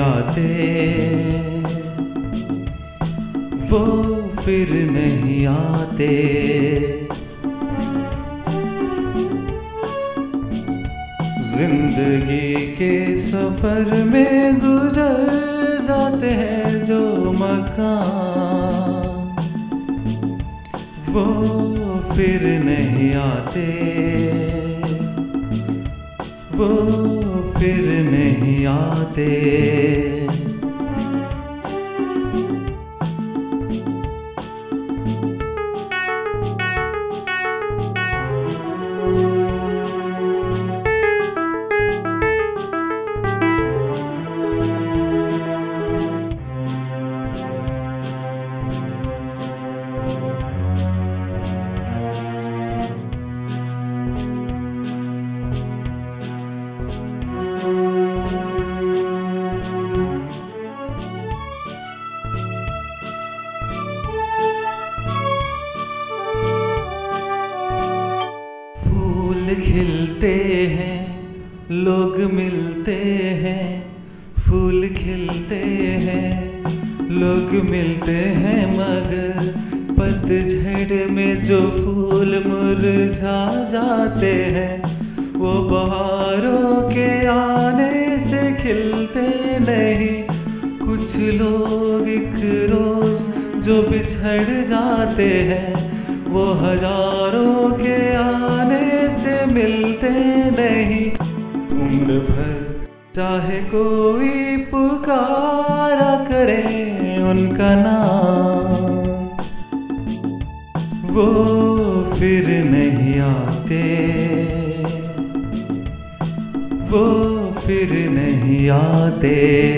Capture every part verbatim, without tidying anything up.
आते, वो फिर नहीं आते। जिंदगी के सफर में गुजर जाते हैं जो मकान, वो फिर नहीं आते, वो फिर नहीं आते। खिलते हैं, लोग मिलते हैं, फूल खिलते हैं, लोग मिलते हैं, मगर पतझड़ में जो फूल मुरझा जाते हैं, वो बहारों के आने से खिलते नहीं। कुछ लोग एक रोज जो बिछड़ जाते हैं, वो हजारों के आने से मिलते नहीं। उम्र भर चाहे कोई पुकारा करे उनका नाम, वो फिर नहीं आते, वो फिर नहीं आते।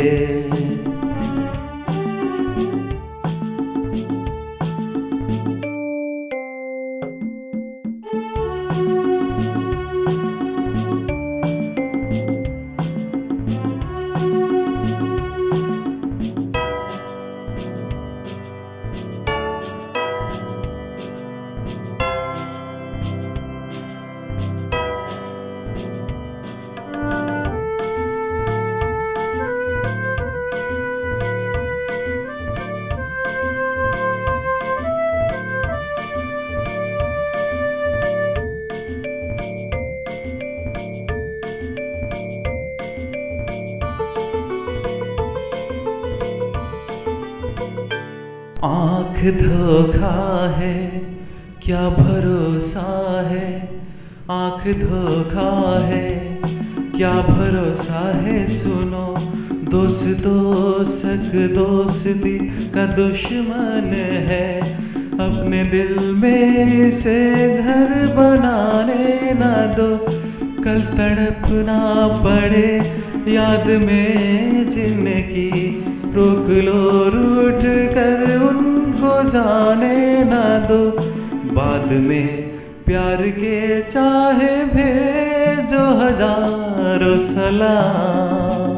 आँख धोखा है, क्या भरोसा है, आँख धोखा है, क्या भरोसा है। सुनो दोस्त दोस्त दोस्ती का दुश्मन है, अपने दिल में इसे घर बनाने ना दो। कल तड़पना पड़े याद में जिंदगी, रोक लो रूठ कर उनको जाने ना दो। बाद में प्यार के चाहे भेजो हजारों सलाम,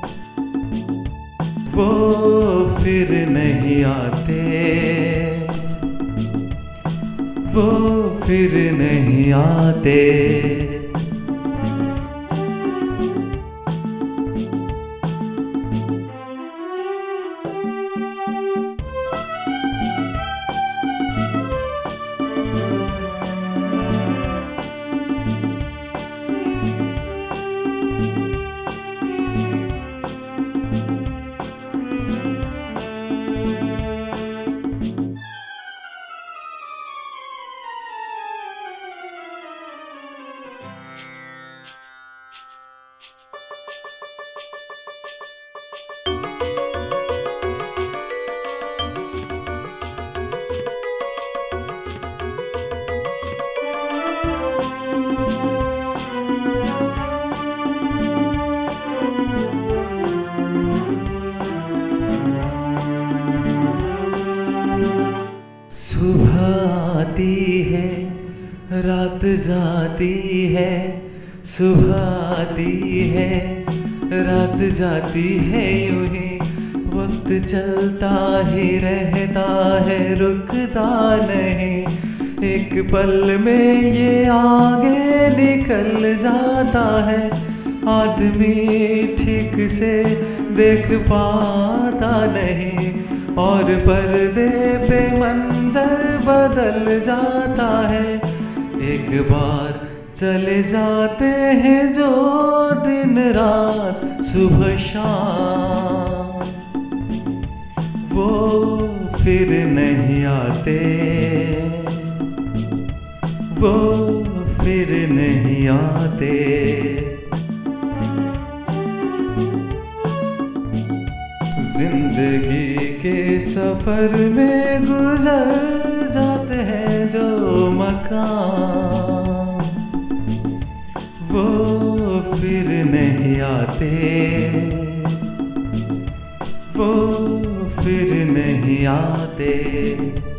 वो फिर नहीं आते, वो फिर नहीं आते। आती है, रात जाती है, सुबह आती है, रात जाती है, यूं ही वक्त चलता ही रहता है, रुकता नहीं। एक पल में ये आगे निकल जाता है, आदमी ठीक से देख पाता नहीं, और पर्दे पे मंजर बदल जाता है। एक बार चले जाते हैं जो दिन रात सुबह शाम, वो फिर नहीं आते, वो फिर नहीं आते। जिंदगी के सफर में गुजर जाते हैं जो मकाम, वो फिर नहीं आते, वो फिर नहीं आते।